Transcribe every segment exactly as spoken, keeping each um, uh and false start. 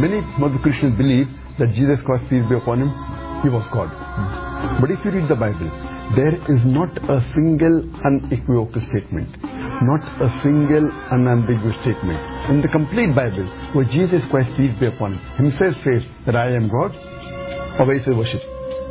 Many Muslim Christians believe that Jesus Christ, peace be upon him, he was God. Mm. But if you read the Bible, there is not a single unequivocal statement, not a single unambiguous statement in the complete Bible where Jesus Christ, peace be upon him, himself says that I am God, or where he says worship.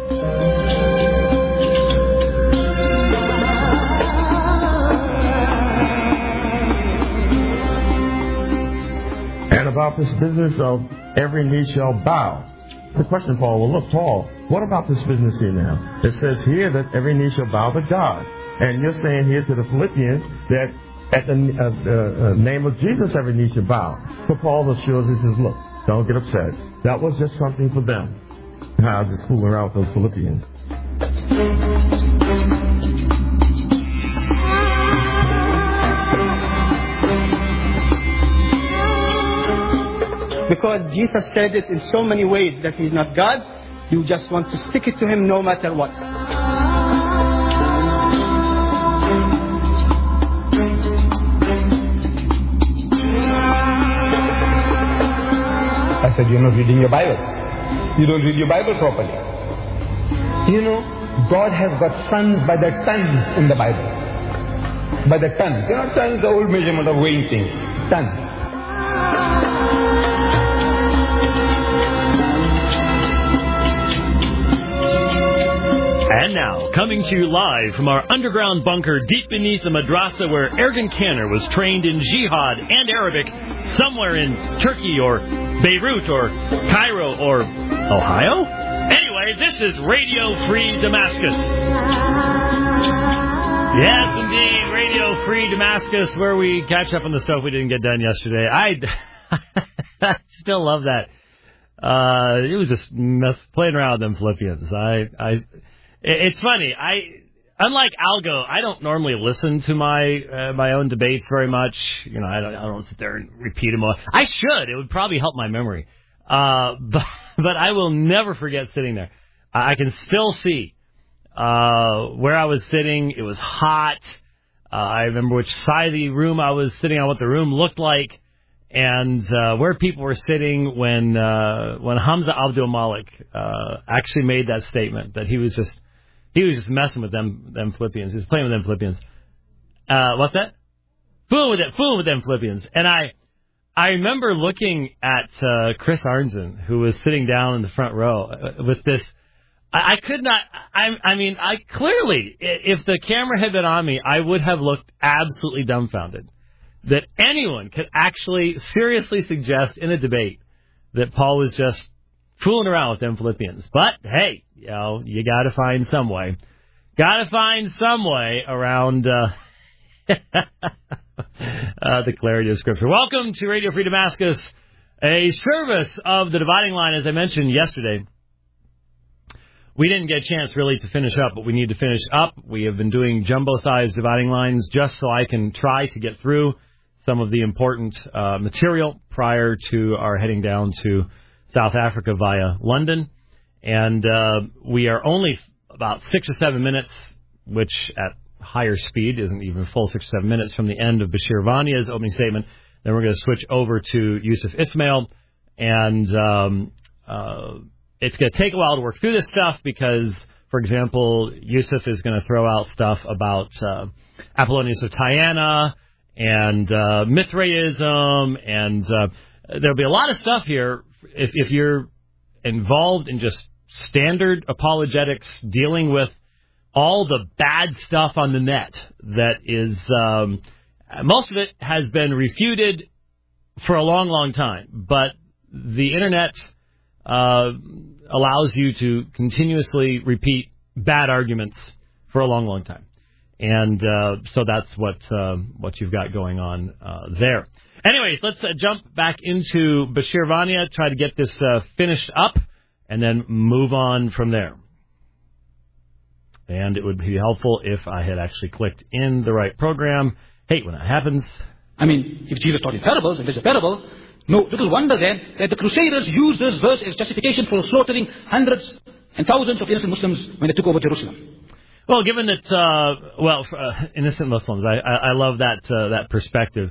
And about this business of every knee shall bow. The question, Paul, well, look, Paul, what about this business here now? It says here that every knee shall bow to God. And you're saying here to the Philippians that at the uh, uh, name of Jesus, every knee shall bow. But Paul assures, he says, look, don't get upset. That was just something for them. I was just fooling around with those Philippians. Because Jesus said it in so many ways that he's not God, you just want to stick it to him no matter what. I said, you're not reading your Bible. You don't read your Bible properly. You know, God has got sons by the tons in the Bible. By the tons. You know, tons, the old measurement of weighing things. Tons. And now, coming to you live from our underground bunker deep beneath the madrasa where Ergun Canner was trained in jihad and Arabic somewhere in Turkey or Beirut or Cairo or Ohio? Anyway, this is Radio Free Damascus. Yes, indeed, Radio Free Damascus, where we catch up on the stuff we didn't get done yesterday. I, I still love that. Uh, it was just mess, playing around with them Philippians. I... I It's funny. I, unlike Algo, I don't normally listen to my uh, my own debates very much. You know, I don't, I don't sit there and repeat them all. I should. It would probably help my memory. Uh, but but I will never forget sitting there. I can still see uh, where I was sitting. It was hot. Uh, I remember which side of the room I was sitting on, what the room looked like, and uh, where people were sitting when uh, when Hamza Abdul Malik uh, actually made that statement that he was just. He was just messing with them, them Philippians. He was playing with them Philippians. Uh, what's that? Fooling with it, fooling with them Philippians. And I, I remember looking at uh, Chris Arnzen, who was sitting down in the front row uh, with this. I, I could not. I, I mean, I clearly, if the camera had been on me, I would have looked absolutely dumbfounded that anyone could actually seriously suggest in a debate that Paul was just fooling around with them Philippians. But hey, you know, you got to find some way. Got to find some way around uh, uh, the clarity of Scripture. Welcome to Radio Free Damascus, a service of the Dividing Line. As I mentioned yesterday, we didn't get a chance really to finish up, but we need to finish up. We have been doing jumbo-sized dividing lines just so I can try to get through some of the important uh, material prior to our heading down to South Africa via London. And uh, we are only about six or seven minutes, which at higher speed isn't even full six or seven minutes from the end of Bashir Vania's opening statement. Then we're going to switch over to Yusuf Ismail. And um, uh, it's going to take a while to work through this stuff because, for example, Yusuf is going to throw out stuff about uh, Apollonius of Tyana and uh, Mithraism. And uh, there'll be a lot of stuff here. If, if you're involved in just standard apologetics, dealing with all the bad stuff on the net that is, um, most of it has been refuted for a long, long time. But the Internet uh, allows you to continuously repeat bad arguments for a long, long time. And uh, so that's what uh, what you've got going on uh, there. Anyways, let's uh, jump back into Bashir Vania, try to get this uh, finished up, and then move on from there. And it would be helpful if I had actually clicked in the right program. Hey, when that happens... I mean, if Jesus taught in parables and there's a parable, no little wonder then that the Crusaders used this verse as justification for slaughtering hundreds and thousands of innocent Muslims when they took over Jerusalem. Well, given that, uh, well, for, uh, innocent Muslims, I, I, I love that uh, that perspective.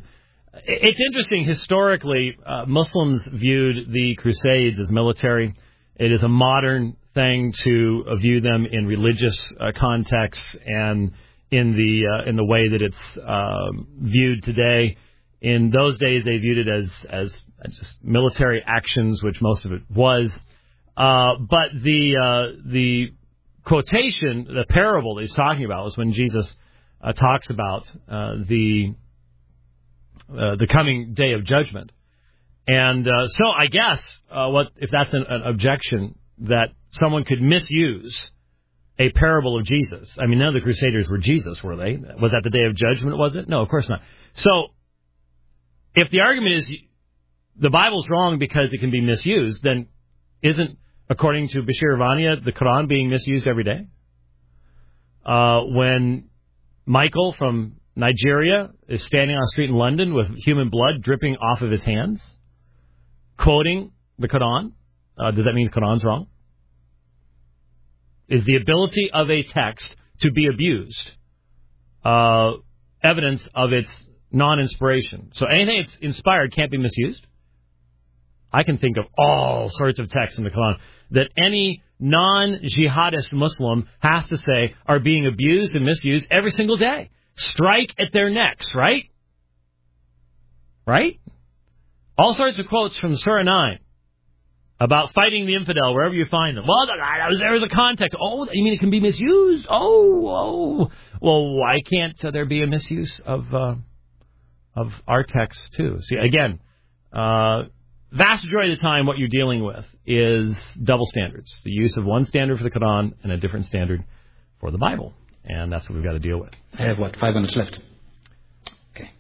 It's interesting. Historically, uh, Muslims viewed the Crusades as military. It is a modern thing to uh, view them in religious uh, contexts and in the uh, in the way that it's uh, viewed today. In those days, they viewed it as as just military actions, which most of it was. Uh, but the uh, the quotation, the parable that he's talking about, was when Jesus uh, talks about uh, the uh, the coming day of judgment. And uh, so I guess uh, what if that's an, an objection that someone could misuse a parable of Jesus? I mean, none of the Crusaders were Jesus, were they? Was that the day of judgment? Was it? No, of course not. So if the argument is the Bible's wrong because it can be misused, then isn't, according to Bashir Vania, the Quran being misused every day? Uh, when Michael from Nigeria is standing on a street in London with human blood dripping off of his hands, quoting the Quran, uh, does that mean the Quran's wrong? Is the ability of a text to be abused uh, evidence of its non-inspiration? So anything that's inspired can't be misused? I can think of all sorts of texts in the Quran that any non-jihadist Muslim has to say are being abused and misused every single day. Strike at their necks, right? Right? All sorts of quotes from Surah nine about fighting the infidel wherever you find them. Well, there was a context. Oh, you mean it can be misused? Oh, oh. Well, why can't uh, there be a misuse of uh, of our text too? See, again, uh, vast majority of the time what you're dealing with is double standards. The use of one standard for the Quran and a different standard for the Bible. And that's what we've got to deal with. I have, what, five minutes left? Okay.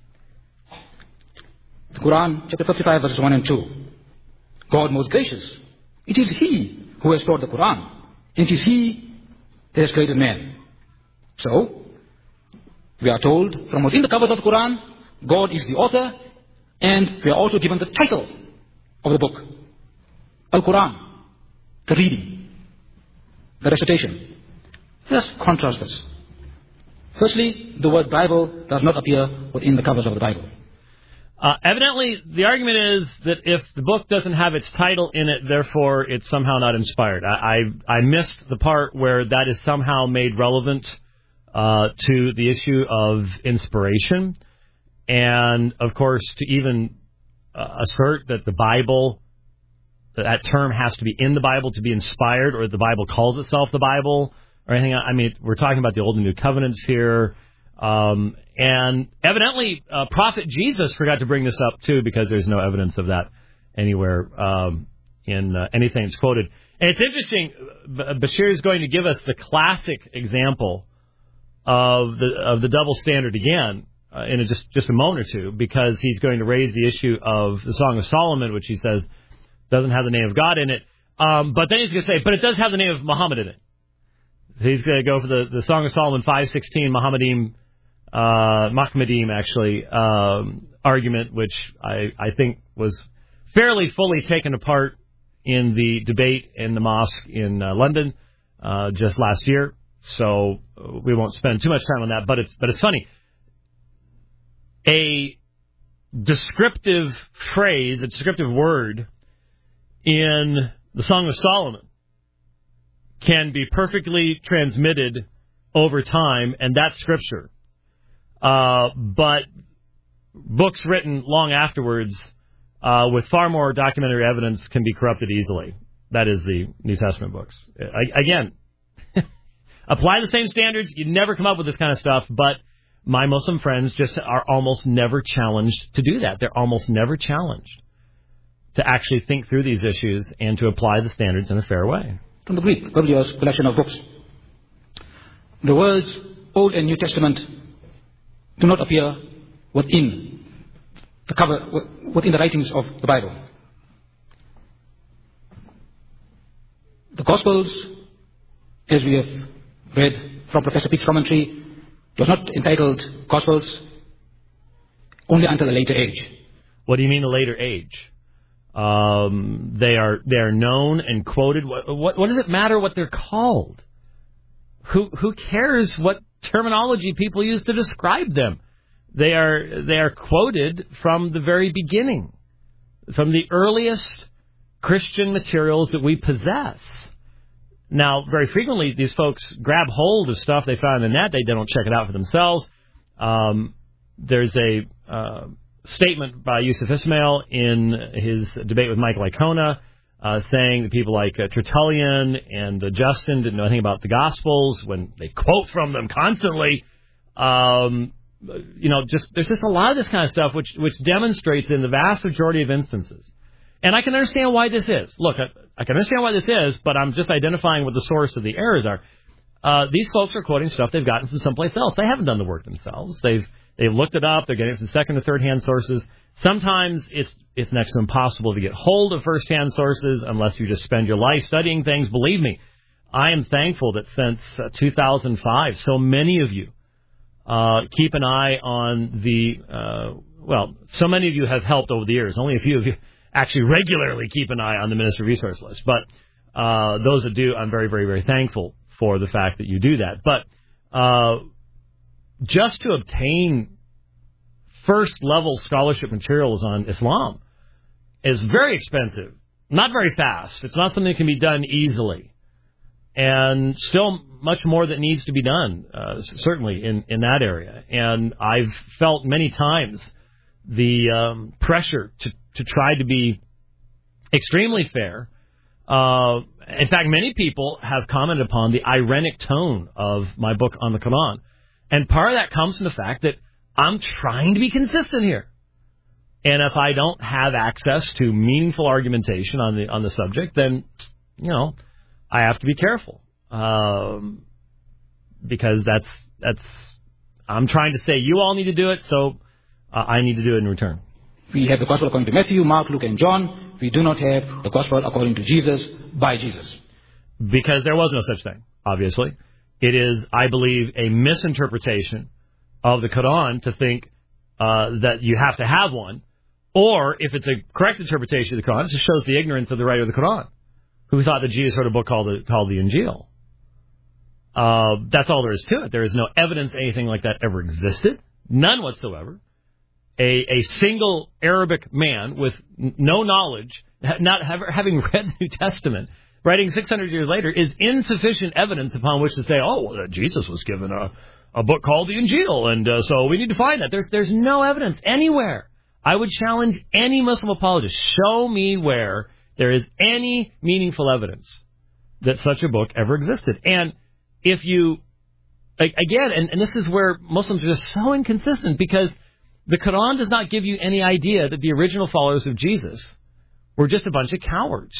The Quran, chapter fifty-five, verses one and two. God most gracious. It is He who has taught the Quran. And it is He that has created man. So, we are told from within the covers of the Quran, God is the author, and we are also given the title of the book. Al-Quran, the reading, the recitation. Let us contrast this. Firstly, the word Bible does not appear within the covers of the Bible. Uh, evidently, the argument is that if the book doesn't have its title in it, therefore it's somehow not inspired. I I, I missed the part where that is somehow made relevant uh, to the issue of inspiration. And, of course, to even uh, assert that the Bible, that, that term has to be in the Bible to be inspired, or the Bible calls itself the Bible, or anything. I mean, we're talking about the Old and New Covenants here. Um, and evidently, uh, Prophet Jesus forgot to bring this up, too, because there's no evidence of that anywhere um, in uh, anything that's quoted. And it's interesting, Bashir is going to give us the classic example of the of the double standard again uh, in a, just, just a moment or two, because he's going to raise the issue of the Song of Solomon, which he says doesn't have the name of God in it. Um, but then he's going to say, but it does have the name of Muhammad in it. He's going to go for the, the Song of Solomon five sixteen Muhammadim, uh, Mahmadim, actually, um, argument, which I, I think was fairly fully taken apart in the debate in the mosque in uh, London uh, just last year. So we won't spend too much time on that, but it's but it's funny. A descriptive phrase, a descriptive word in the Song of Solomon can be perfectly transmitted over time, and that's Scripture. Uh, but books written long afterwards uh, with far more documentary evidence can be corrupted easily. That is the New Testament books. I, again, apply the same standards. You never come up with this kind of stuff, but my Muslim friends just are almost never challenged to do that. They're almost never challenged to actually think through these issues and to apply the standards in a fair way. From the Greek, Biblios collection of books. The words Old and New Testament do not appear within the cover, within the writings of the Bible. The Gospels, as we have read from Professor Pete's commentary, was not entitled Gospels only until a later age. What do you mean a later age? Um, they are they are known and quoted. What, what what does it matter what they're called? Who who cares what terminology people use to describe them? They are they are quoted from the very beginning, from the earliest Christian materials that we possess. Now, very frequently, these folks grab hold of stuff they found in the net. They don't check it out for themselves. Um, there's a uh, statement by Yusuf Ismail in his debate with Michael Icona uh, saying that people like uh, Tertullian and uh, Justin didn't know anything about the Gospels when they quote from them constantly. Um, you know, just there's just a lot of this kind of stuff which which demonstrates in the vast majority of instances. And I can understand why this is. Look, I, I can understand why this is, but I'm just identifying what the source of the errors are. Uh, these folks are quoting stuff they've gotten from someplace else. They haven't done the work themselves. They've they've looked it up. They're getting it from second or third hand sources. Sometimes it's it's next to impossible to get hold of first hand sources unless you just spend your life studying things. Believe me, I am thankful that since uh, two thousand five, so many of you uh, keep an eye on the uh, well. So many of you have helped over the years. Only a few of you actually regularly keep an eye on the Ministry Resource List. But uh, those that do, I'm very, very, very thankful for the fact that you do that. But uh, just to obtain first-level scholarship materials on Islam is very expensive, not very fast. It's not something that can be done easily. And still much more that needs to be done, uh, certainly in, in that area. And I've felt many times the um, pressure to to try to be extremely fair. Uh, in fact, many people have commented upon the ironic tone of my book on the Quran. And part of that comes from the fact that I'm trying to be consistent here. And if I don't have access to meaningful argumentation on the on the subject, then, you know, I have to be careful. Um, because that's, that's, I'm trying to say you all need to do it, so uh, I need to do it in return. We have the Gospel according to Matthew, Mark, Luke, and John. We do not have the Gospel according to Jesus, by Jesus. Because there was no such thing, obviously. It is, I believe, a misinterpretation of the Quran to think uh, that you have to have one. Or, if it's a correct interpretation of the Quran, it just shows the ignorance of the writer of the Quran, who thought that Jesus wrote a book called the, called the Injil. Uh, that's all there is to it. There is no evidence anything like that ever existed. None whatsoever. A, a single Arabic man with no knowledge, not have, having read the New Testament, writing six hundred years later, is insufficient evidence upon which to say, oh, well, Jesus was given a, a book called the Injil, and uh, so we need to find that. There's, there's no evidence anywhere. I would challenge any Muslim apologist, show me where there is any meaningful evidence that such a book ever existed. And if you, again, and, and this is where Muslims are just so inconsistent, because the Quran does not give you any idea that the original followers of Jesus were just a bunch of cowards.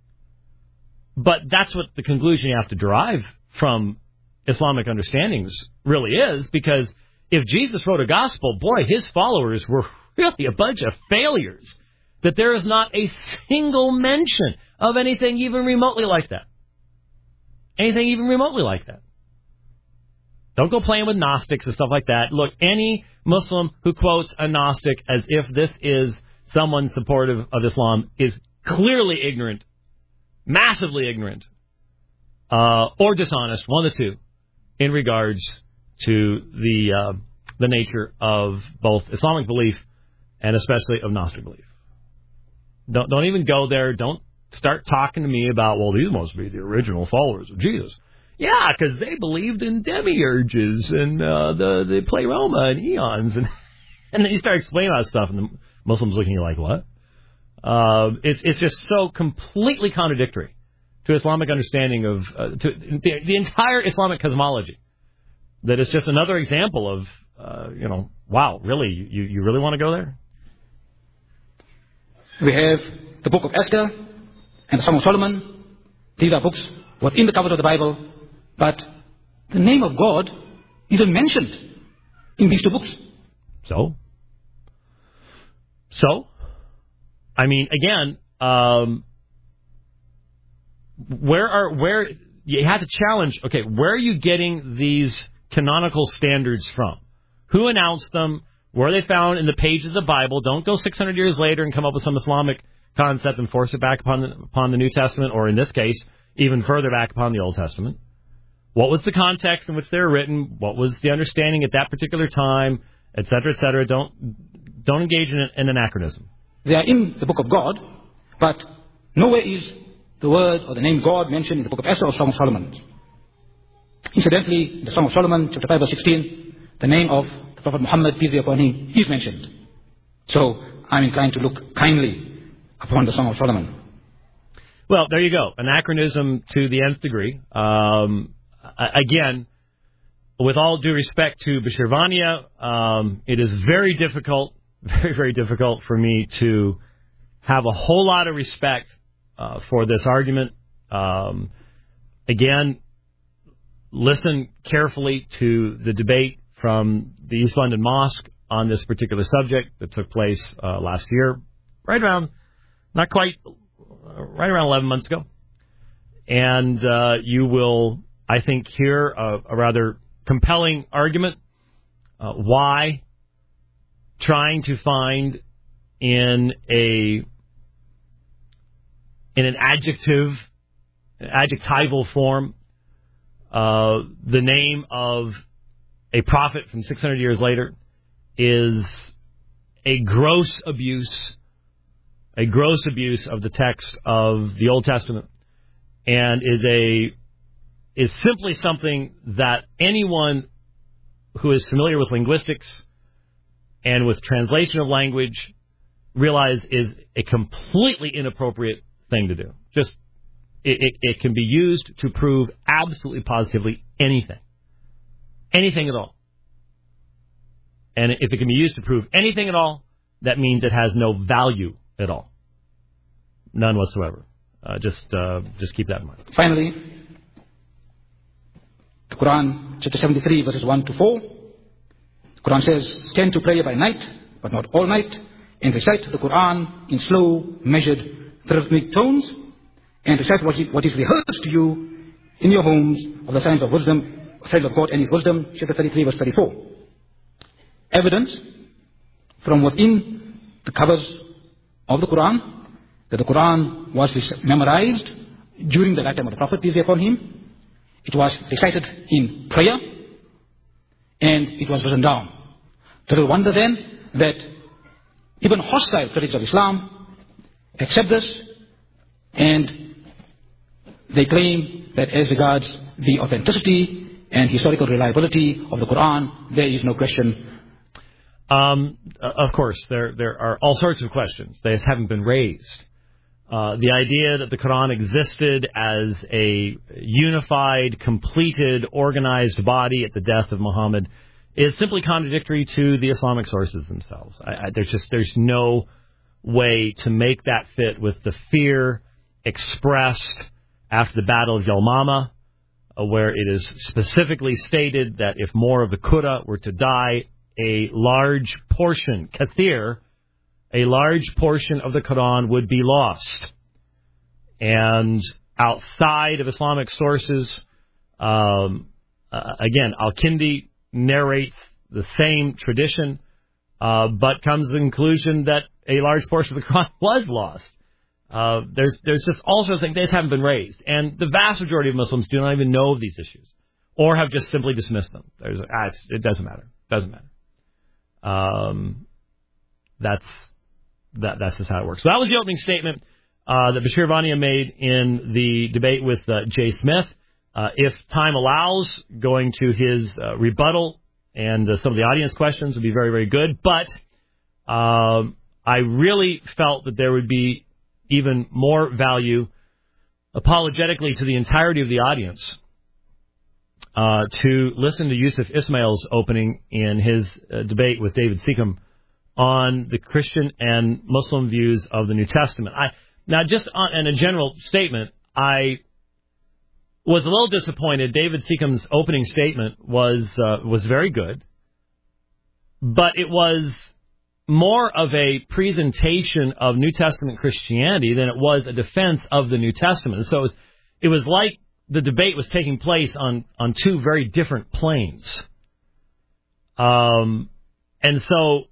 But that's what the conclusion you have to derive from Islamic understandings really is, because if Jesus wrote a gospel, boy, his followers were really a bunch of failures. That there is not a single mention of anything even remotely like that. Anything even remotely like that. Don't go playing with Gnostics and stuff like that. Look, any Muslim who quotes a Gnostic as if this is someone supportive of Islam is clearly ignorant, massively ignorant, uh, or dishonest, one of the two, in regards to the uh, the nature of both Islamic belief and especially of Gnostic belief. Don't, don't even go there. Don't start talking to me about, well, these must be the original followers of Jesus. Yeah, because they believed in demiurges and uh, the the pleroma and eons, and and then you start explaining all that stuff, and the Muslims looking at you like, what? Uh, it's it's just so completely contradictory to Islamic understanding of uh, to the, the entire Islamic cosmology that it's just another example of uh, you know, wow, really, you you really want to go there? We have the Book of Esther and the Song of Solomon. These are books within the cover of the Bible. But the name of God isn't mentioned in these two books. So? So? I mean, again, um, where are, where, you have to challenge, okay, where are you getting these canonical standards from? Who announced them? Where are they found in the pages of the Bible? Don't go six hundred years later and come up with some Islamic concept and force it back upon the, upon the New Testament, or in this case, even further back upon the Old Testament. What was the context in which they were written? What was the understanding at that particular time? et cetera, et cetera. Don't, don't engage in an, in anachronism. They are in the book of God, but nowhere is the word or the name God mentioned in the book of Esther or Song of Solomon. Incidentally, in the Song of Solomon, chapter five, verse sixteen, the name of the Prophet Muhammad, peace be upon him, is mentioned. So, I'm inclined to look kindly upon the Song of Solomon. Well, there you go. Anachronism to the nth degree. Um, again, with all due respect to Bashir Vania, um, it is very difficult, very, very difficult for me to have a whole lot of respect uh, for this argument. Um, again, listen carefully to the debate from the East London Mosque on this particular subject that took place uh, last year, right around, not quite, uh, right around eleven months ago. And uh, you will, I think, hear a, a rather compelling argument uh, why trying to find in a in an adjective, adjectival form, uh, the name of a prophet from six hundred years later is a gross abuse, a gross abuse of the text of the Old Testament, and is a is simply something that anyone who is familiar with linguistics and with translation of language realize is a completely inappropriate thing to do. Just it, it, it can be used to prove absolutely positively anything. Anything at all. And if it can be used to prove anything at all, that means it has no value at all. None whatsoever. Uh, just uh, just keep that in mind. Finally, the Quran, chapter seventy-three, verses one to four. The Quran says, stand to prayer by night, but not all night, and recite the Quran in slow, measured, rhythmic tones, and recite what is, what is rehearsed to you in your homes of the signs of wisdom, signs of God and His wisdom, chapter thirty-three, verse thirty-four. Evidence from within the covers of the Quran that the Quran was memorized during the lifetime of the Prophet, peace be upon him. It was recited in prayer, and it was written down. Little wonder then that even hostile critics of Islam accept this, and they claim that as regards the authenticity and historical reliability of the Quran, there is no question. Um, of course, there there are all sorts of questions. They just haven't been raised. Uh, the idea that the Quran existed as a unified, completed, organized body at the death of Muhammad is simply contradictory to the Islamic sources themselves. I, I, there's just there's no way to make that fit with the fear expressed after the Battle of Yamama, uh, where it is specifically stated that if more of the Qurra were to die, a large portion, kathir, a large portion of the Quran would be lost. And outside of Islamic sources, um, uh, again, Al-Kindi narrates the same tradition, uh, but comes to the conclusion that a large portion of the Quran was lost. Uh, there's there's just all sorts of things that just haven't been raised. And the vast majority of Muslims do not even know of these issues, or have just simply dismissed them. There's, ah, it's, it doesn't matter. It doesn't matter. Um, that's that. That's just how it works. So that was the opening statement uh, that Bashir Vania made in the debate with uh, Jay Smith. Uh, if time allows, going to his uh, rebuttal and uh, some of the audience questions would be very, very good. But um, I really felt that there would be even more value apologetically to the entirety of the audience uh, to listen to Yusuf Ismail's opening in his uh, debate with David Seacom on the Christian and Muslim views of the New Testament. I, now, just on, in a general statement, I was a little disappointed. David Seacom's opening statement was uh, was very good, but it was more of a presentation of New Testament Christianity than it was a defense of the New Testament. So it was, it was like the debate was taking place on, on two very different planes. Um, and so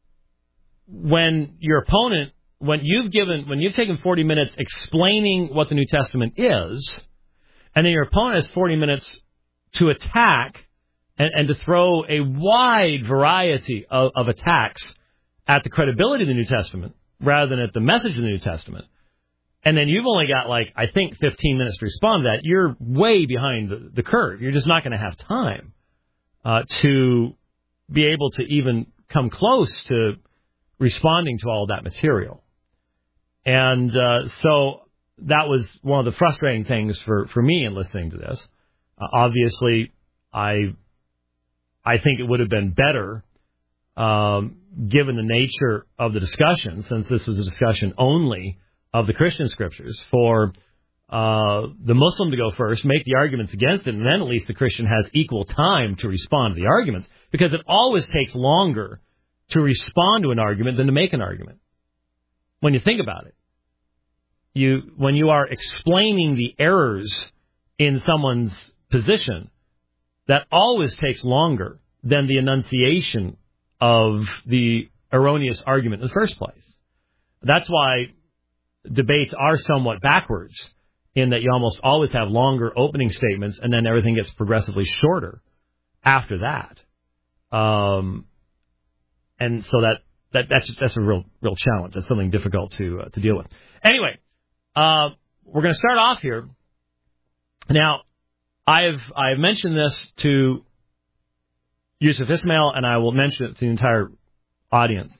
when your opponent, when you've given, when you've taken forty minutes explaining what the New Testament is, and then your opponent has forty minutes to attack and, and to throw a wide variety of, of attacks at the credibility of the New Testament rather than at the message of the New Testament. And then you've only got, like, I think fifteen minutes to respond to that. You're way behind the, the curve. You're just not going to have time uh, to be able to even come close to responding to all of that material. And uh, so that was one of the frustrating things for, for me in listening to this. Uh, obviously, I I think it would have been better, um, given the nature of the discussion, since this was a discussion only of the Christian scriptures, for uh, the Muslim to go first, make the arguments against it, and then at least the Christian has equal time to respond to the arguments, because it always takes longer to respond to an argument than to make an argument. When you think about it, you when you are explaining the errors in someone's position, that always takes longer than the enunciation of the erroneous argument in the first place. That's why debates are somewhat backwards, in that you almost always have longer opening statements and then everything gets progressively shorter after that. Um, and so that, that that's that's a real real challenge. That's something difficult to uh, to deal with. Anyway, uh, we're going to start off here. Now, I've I've mentioned this to Yusuf Ismail, and I will mention it to the entire audience.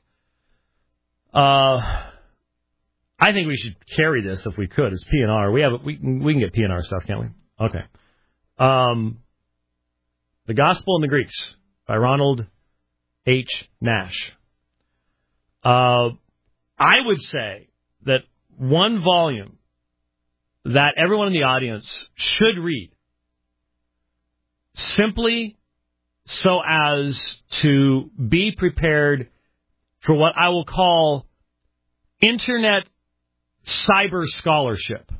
Uh, I think we should carry this if we could. It's P N R. We have we we can get P N R stuff, can't we? Okay. Um, The Gospel and the Greeks by Ronald H. Nash. Uh, I would say that one volume that everyone in the audience should read, simply so as to be prepared for what I will call internet cyber scholarship,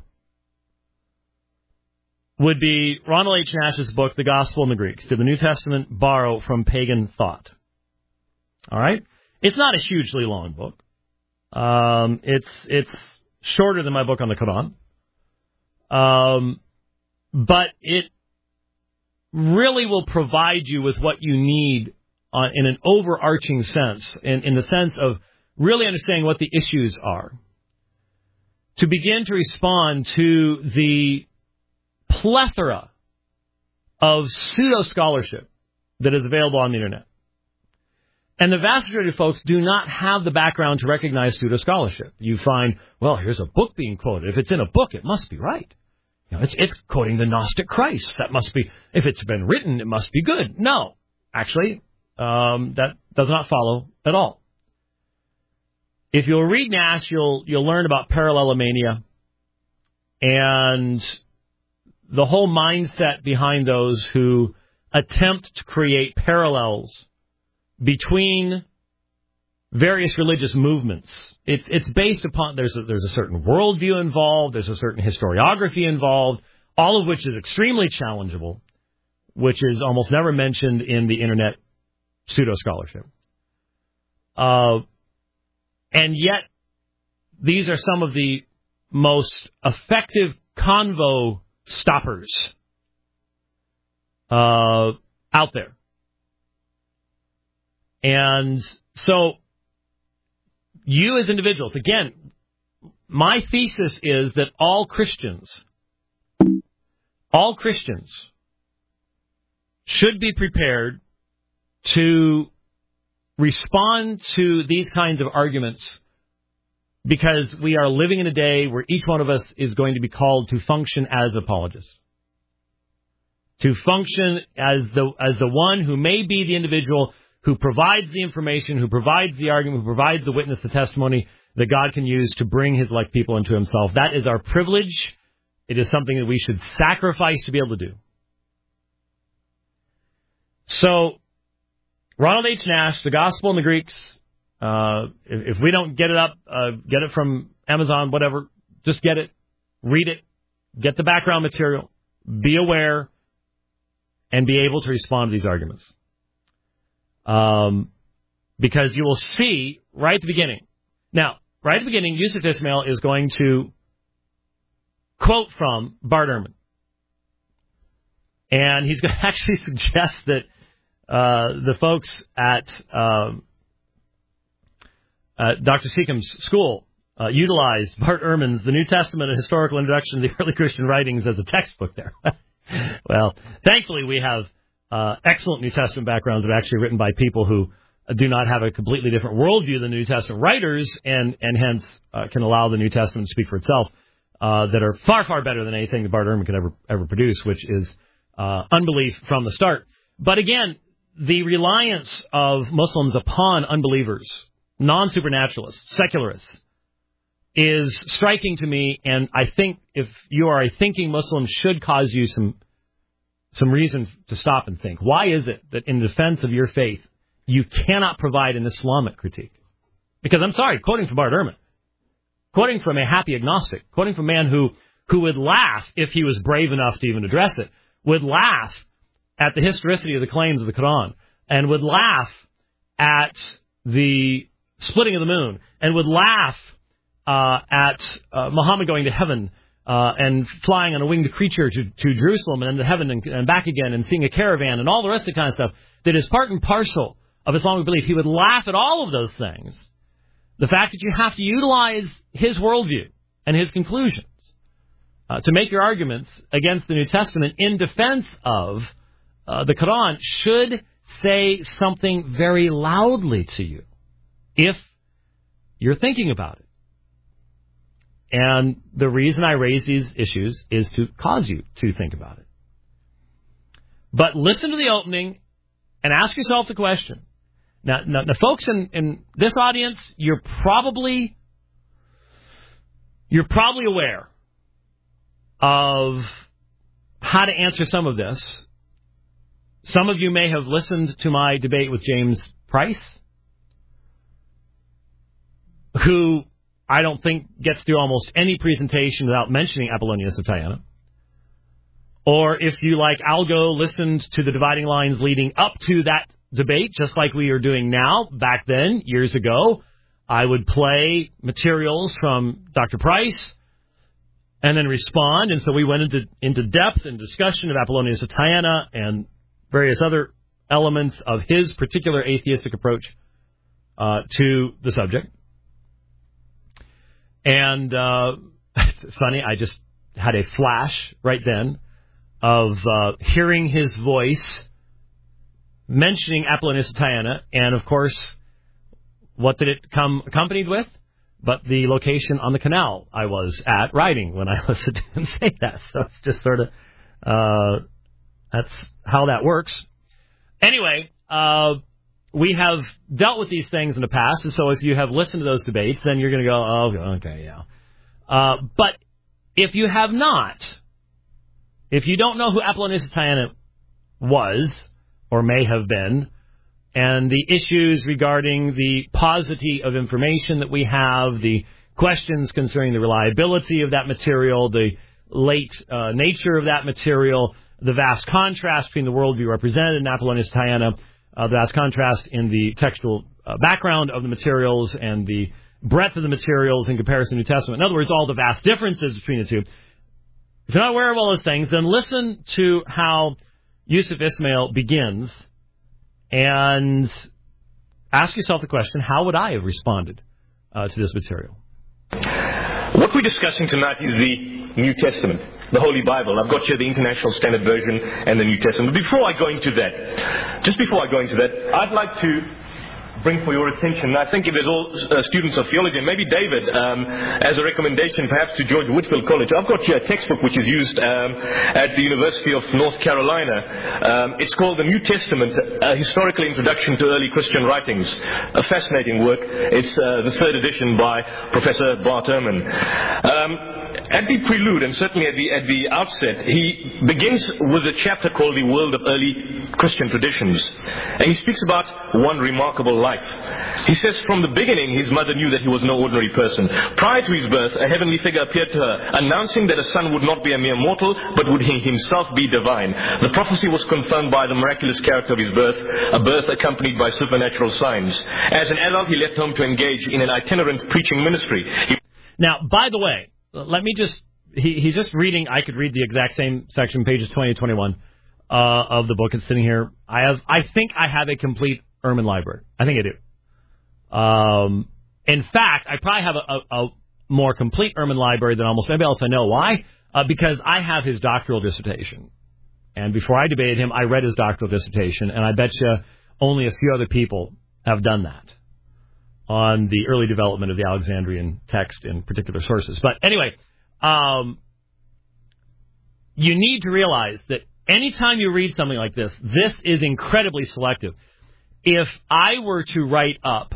would be Ronald H. Nash's book, The Gospel and the Greeks. Did the New Testament borrow from pagan thought? All right? It's not a hugely long book. Um, it's it's shorter than my book on the Quran. Um, but it really will provide you with what you need uh, in an overarching sense, in, in the sense of really understanding what the issues are, to begin to respond to the plethora of pseudo-scholarship that is available on the Internet. And the vast majority of folks do not have the background to recognize pseudo-scholarship. You find, well, here's a book being quoted. If it's in a book, it must be right. You know, it's, it's quoting the Gnostic Christ. That must be, if it's been written, it must be good. No, actually, um, that does not follow at all. If you'll read Nash, you'll you'll learn about parallelomania and the whole mindset behind those who attempt to create parallels between various religious movements. It's it's based upon, there's a, there's a certain worldview involved, there's a certain historiography involved, all of which is extremely challengeable, which is almost never mentioned in the Internet pseudo-scholarship. Uh, and yet, these are some of the most effective convo stoppers uh, out there. And so, you as individuals, again, my thesis is that all Christians, all Christians should be prepared to respond to these kinds of arguments, because we are living in a day where each one of us is going to be called to function as apologists, to function as the as the one who may be the individual who provides the information, who provides the argument, who provides the witness, the testimony that God can use to bring his elect people into himself. That is our privilege. It is something that we should sacrifice to be able to do. So, Ronald H. Nash, The Gospel and the Greeks. Uh, if, if we don't get it up, uh, get it from Amazon, whatever, just get it, read it, get the background material, be aware, and be able to respond to these arguments. Um, because you will see right at the beginning. Now, right at the beginning, Yusuf Ismail is going to quote from Bart Ehrman. And he's going to actually suggest that uh, the folks at uh, uh, Doctor Seacombe's school uh, utilized Bart Ehrman's The New Testament, a Historical Introduction to the Early Christian Writings as a textbook there. Well, thankfully we have uh, excellent New Testament backgrounds that are actually written by people who do not have a completely different worldview than the New Testament writers, and, and hence uh, can allow the New Testament to speak for itself, uh, that are far, far better than anything that Bart Ehrman could ever ever produce, which is uh, unbelief from the start. But again, the reliance of Muslims upon unbelievers, non-supernaturalists, secularists, is striking to me, and I think if you are a thinking Muslim, should cause you some some reason to stop and think. Why is it that in defense of your faith, you cannot provide an Islamic critique? Because I'm sorry, quoting from Bart Ehrman, quoting from a happy agnostic, quoting from a man who, who would laugh if he was brave enough to even address it, would laugh at the historicity of the claims of the Quran, and would laugh at the splitting of the moon, and would laugh uh, at uh, Muhammad going to heaven uh, and flying on a winged creature to, to Jerusalem and then to heaven and, and back again, and seeing a caravan and all the rest of the kind of stuff that is part and parcel of Islamic belief. He would laugh at all of those things. The fact that you have to utilize his worldview and his conclusions uh, to make your arguments against the New Testament in defense of uh, the Quran should say something very loudly to you if you're thinking about it. And the reason I raise these issues is to cause you to think about it. But listen to the opening and ask yourself the question. Now, now, now folks in, in this audience, you're probably you're probably aware of how to answer some of this. Some of you may have listened to my debate with James Price, who I don't think gets through almost any presentation without mentioning Apollonius of Tyana. Or if you, like Algo, listened to the dividing lines leading up to that debate, just like we are doing now, back then, years ago, I would play materials from Doctor Price and then respond. And so we went into, into depth and discussion of Apollonius of Tyana and various other elements of his particular atheistic approach uh, to the subject. And uh, it's funny, I just had a flash right then of uh, hearing his voice mentioning Apollonius of Tyana, and of course, what did it come accompanied with? But the location on the canal I was at riding when I listened to him say that. So it's just sort of, uh, that's how that works. Anyway, uh, we have dealt with these things in the past, and so if you have listened to those debates, then you're going to go, oh, okay, yeah. Uh, but if you have not, if you don't know who Apollonius of Tyana was, or may have been, and the issues regarding the paucity of information that we have, the questions concerning the reliability of that material, the late uh, nature of that material, the vast contrast between the worldview represented in Apollonius of Tyana, uh, the vast contrast in the textual uh, background of the materials and the breadth of the materials in comparison to the New Testament. In other words, all the vast differences between the two. If you're not aware of all those things, then listen to how Yusuf Ismail begins and ask yourself the question, how would I have responded uh, to this material? What we're discussing tonight is the New Testament, the Holy Bible. I've got here the International Standard Version and the New Testament. Before I go into that, just before I go into that, I'd like to bring for your attention, I think if there's all uh, students of theology, and maybe David, um, as a recommendation perhaps to George Whitefield College, I've got here a textbook which is used um, at the University of North Carolina. Um, it's called The New Testament, a Historical Introduction to Early Christian Writings. A fascinating work. It's uh, the third edition by Professor Bart Ehrman. Um, At the prelude, and certainly at the at the outset, he begins with a chapter called The World of Early Christian Traditions. And he speaks about one remarkable life. He says from the beginning his mother knew that he was no ordinary person. Prior to his birth, a heavenly figure appeared to her, announcing that a son would not be a mere mortal, but would he himself be divine. The prophecy was confirmed by the miraculous character of his birth, a birth accompanied by supernatural signs. As an adult, he left home to engage in an itinerant preaching ministry. He now, by the way, let me just, he, he's just reading, I could read the exact same section, pages twenty to twenty-one, uh, of the book. It's sitting here. I have. I think I have a complete Ehrman library. I think I do. Um, in fact, I probably have a, a, a more complete Ehrman library than almost anybody else I know. Why? Uh, because I have his doctoral dissertation. And before I debated him, I read his doctoral dissertation, and I bet you only a few other people have done that on the early development of the Alexandrian text in particular sources. But anyway, um, you need to realize that anytime you read something like this, this is incredibly selective. If I were to write up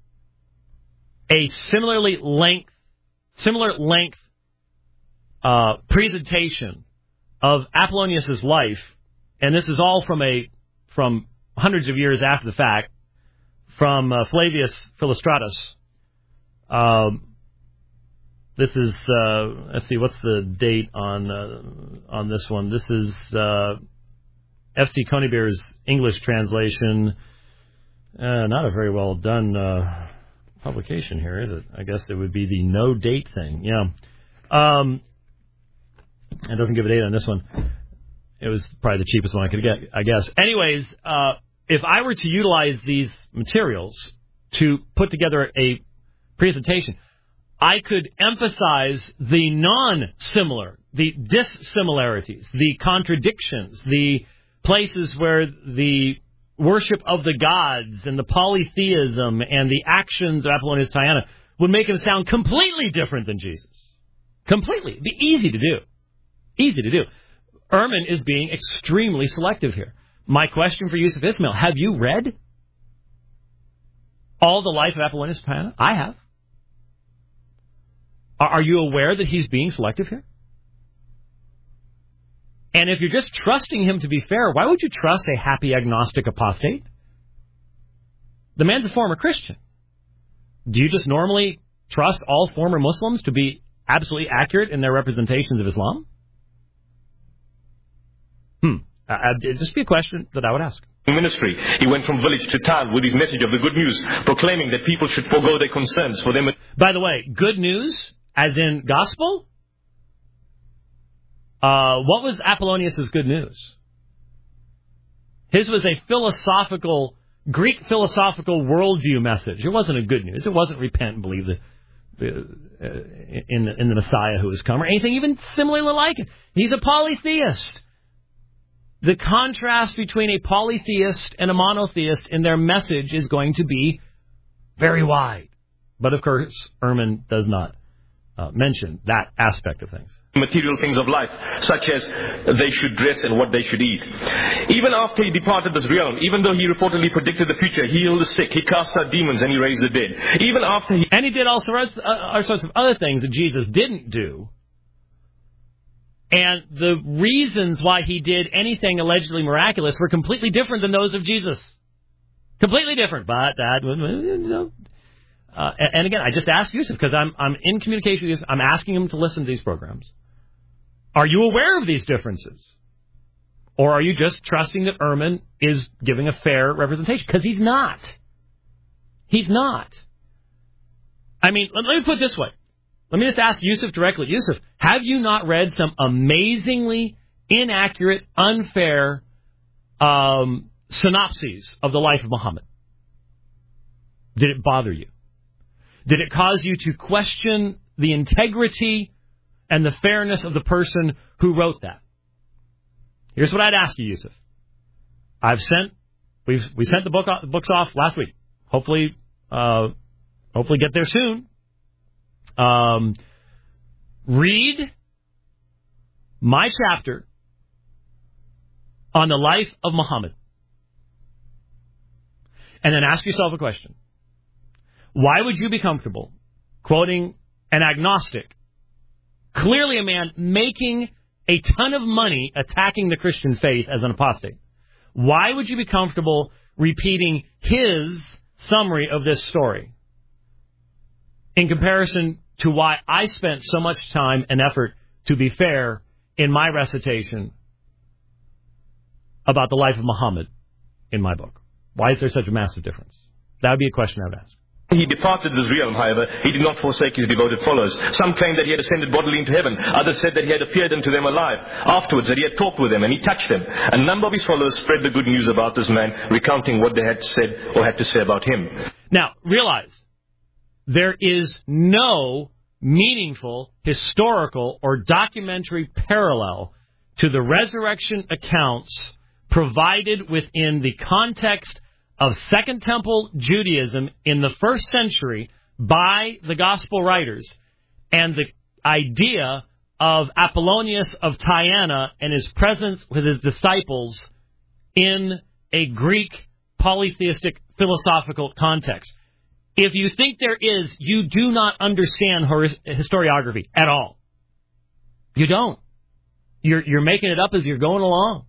a similarly length, similar length uh, presentation of Apollonius' life, and this is all from a from hundreds of years after the fact, from uh, Flavius Philostratus. Um, this is uh, let's see, what's the date on uh, on this one? This is uh, F C Conybeare's English translation. Uh, not a very well done uh, publication here, is it? I guess it would be the no date thing. Yeah. Um, it doesn't give a date on this one. It was probably the cheapest one I could get, I guess. Anyways, uh, if I were to utilize these materials to put together a presentation, I could emphasize the non-similar, the dissimilarities, the contradictions, the places where the worship of the gods and the polytheism and the actions of Apollonius Tyana would make him sound completely different than Jesus. Completely. It'd be easy to do. Easy to do. Ehrman is being extremely selective here. My question for Yusuf Ismail, have you read all the life of Apollonius Tyana? I have. Are you aware that he's being selective here? And if you're just trusting him to be fair, why would you trust a happy agnostic apostate? The man's a former Christian. Do you just normally trust all former Muslims to be absolutely accurate in their representations of Islam? Hmm. Uh, it'd just be a question that I would ask. Ministry. He went from village to town with his message of the good news, proclaiming that people should forego their concerns for them. By the way, good news, as in gospel? Uh, what was Apollonius' good news? His was a philosophical, Greek philosophical worldview message. It wasn't a good news. It wasn't repent and believe the, the, uh, in, the, in the Messiah who has come, or anything even similarly like it. He's a polytheist. The contrast between a polytheist and a monotheist in their message is going to be very wide. But, of course, Ehrman does not uh, mention that aspect of things. Material things of life, such as they should dress and what they should eat. Even after he departed this realm, even though he reportedly predicted the future, he healed the sick, he cast out demons, and he raised the dead. Even after he... And he did all sorts, uh, all sorts of other things that Jesus didn't do. And the reasons why he did anything allegedly miraculous were completely different than those of Jesus. Completely different. But that, you know. Uh, and again, I just asked Yusuf because I'm I'm in communication with Yusuf. I'm asking him to listen to these programs. Are you aware of these differences? Or are you just trusting that Ehrman is giving a fair representation? Because he's not. He's not. I mean, let, let me put it this way. Let me just ask Yusuf directly. Yusuf, have you not read some amazingly inaccurate, unfair um, synopses of the life of Muhammad? Did it bother you? Did it cause you to question the integrity and the fairness of the person who wrote that? Here's what I'd ask you, Yusuf. I've sent, we've we sent the book the books off last week. Hopefully, uh, hopefully get there soon. Um, read my chapter on the life of Muhammad. And then ask yourself a question. Why would you be comfortable quoting an agnostic, clearly a man making a ton of money attacking the Christian faith as an apostate? Why would you be comfortable repeating his summary of this story in comparison to why I spent so much time and effort to be fair in my recitation about the life of Muhammad in my book? Why is there such a massive difference? That would be a question I would ask. he departed this realm, however, he did not forsake his devoted followers. Some claimed that he had ascended bodily into heaven. Others said that he had appeared unto them alive. Afterwards, that he had talked with them and he touched them. A number of his followers spread the good news about this man, recounting what they had said or had to say about him. Now, realize, there is no meaningful, historical, or documentary parallel to the resurrection accounts provided within the context of Second Temple Judaism in the first century by the Gospel writers and the idea of Apollonius of Tyana and his presence with his disciples in a Greek polytheistic philosophical context. If you think there is, you do not understand historiography at all. You don't. You're, you're making it up as you're going along.